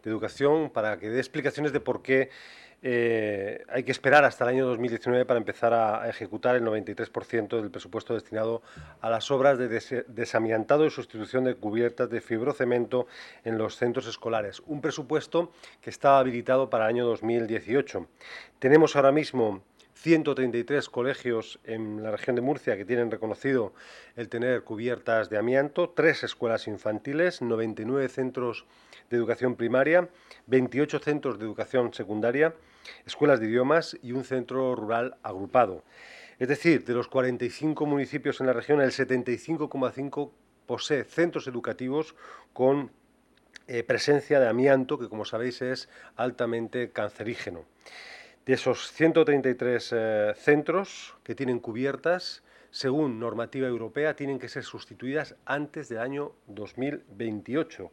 de Educación para que dé explicaciones de por qué hay que esperar hasta el año 2019 para empezar a ejecutar el 93% del presupuesto destinado a las obras de desamiantado y sustitución de cubiertas de fibrocemento en los centros escolares. Un presupuesto que estaba habilitado para el año 2018. Tenemos ahora mismo 133 colegios en la región de Murcia que tienen reconocido el tener cubiertas de amianto, 3 escuelas infantiles, 99 centros de educación primaria, 28 centros de educación secundaria, escuelas de idiomas y un centro rural agrupado. Es decir, de los 45 municipios en la región, el 75,5 posee centros educativos con presencia de amianto, que como sabéis es altamente cancerígeno. De esos 133 centros que tienen cubiertas, según normativa europea, tienen que ser sustituidas antes del año 2028.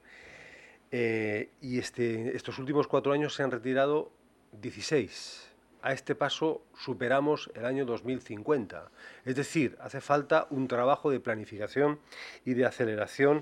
Y estos últimos 4 años se han retirado 16. A este paso superamos el año 2050. Es decir, hace falta un trabajo de planificación y de aceleración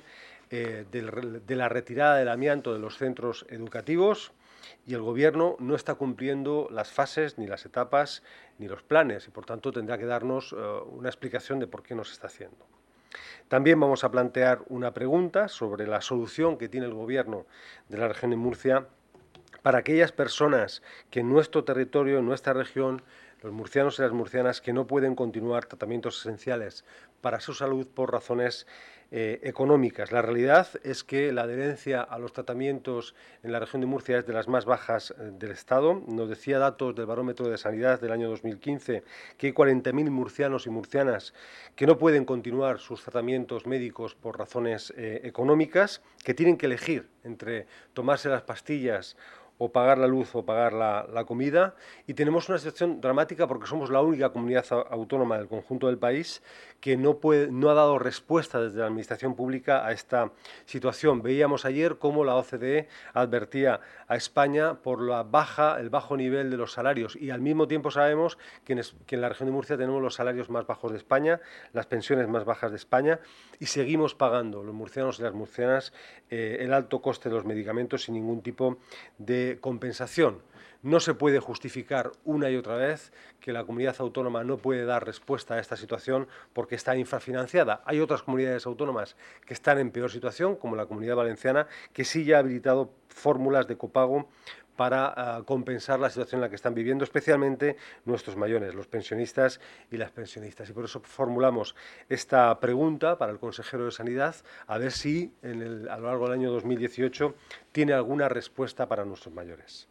de la retirada del amianto de los centros educativos, y el Gobierno no está cumpliendo las fases, ni las etapas, ni los planes, y por tanto tendrá que darnos una explicación de por qué no se está haciendo. También vamos a plantear una pregunta sobre la solución que tiene el Gobierno de la región de Murcia para aquellas personas que en nuestro territorio, en nuestra región, los murcianos y las murcianas que no pueden continuar tratamientos esenciales para su salud por razones económicas. La realidad es que la adherencia a los tratamientos en la región de Murcia es de las más bajas del Estado. Nos decía datos del Barómetro de Sanidad del año 2015 que hay 40.000 murcianos y murcianas que no pueden continuar sus tratamientos médicos por razones económicas, que tienen que elegir entre tomarse las pastillas o pagar la luz o pagar la comida, y tenemos una situación dramática porque somos la única comunidad autónoma del conjunto del país que no ha dado respuesta desde la Administración Pública a esta situación. Veíamos ayer cómo la OCDE advertía a España por el bajo nivel de los salarios, y al mismo tiempo sabemos que en la región de Murcia tenemos los salarios más bajos de España, las pensiones más bajas de España, y seguimos pagando los murcianos y las murcianas el alto coste de los medicamentos sin ningún tipo de compensación. No se puede justificar una y otra vez que la comunidad autónoma no puede dar respuesta a esta situación porque está infrafinanciada. Hay otras comunidades autónomas que están en peor situación, como la Comunidad Valenciana, que sí ya ha habilitado fórmulas de copago para compensar la situación en la que están viviendo, especialmente nuestros mayores, los pensionistas y las pensionistas. Y por eso formulamos esta pregunta para el consejero de Sanidad, a ver si a lo largo del año 2018 tiene alguna respuesta para nuestros mayores.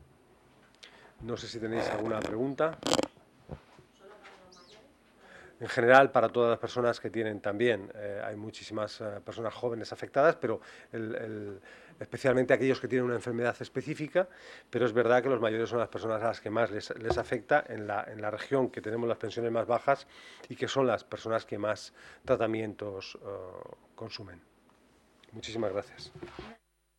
No sé si tenéis alguna pregunta. En general, para todas las personas que tienen también, hay muchísimas personas jóvenes afectadas, pero especialmente aquellos que tienen una enfermedad específica, pero es verdad que los mayores son las personas a las que más les afecta en la región que tenemos las pensiones más bajas y que son las personas que más tratamientos consumen. Muchísimas gracias.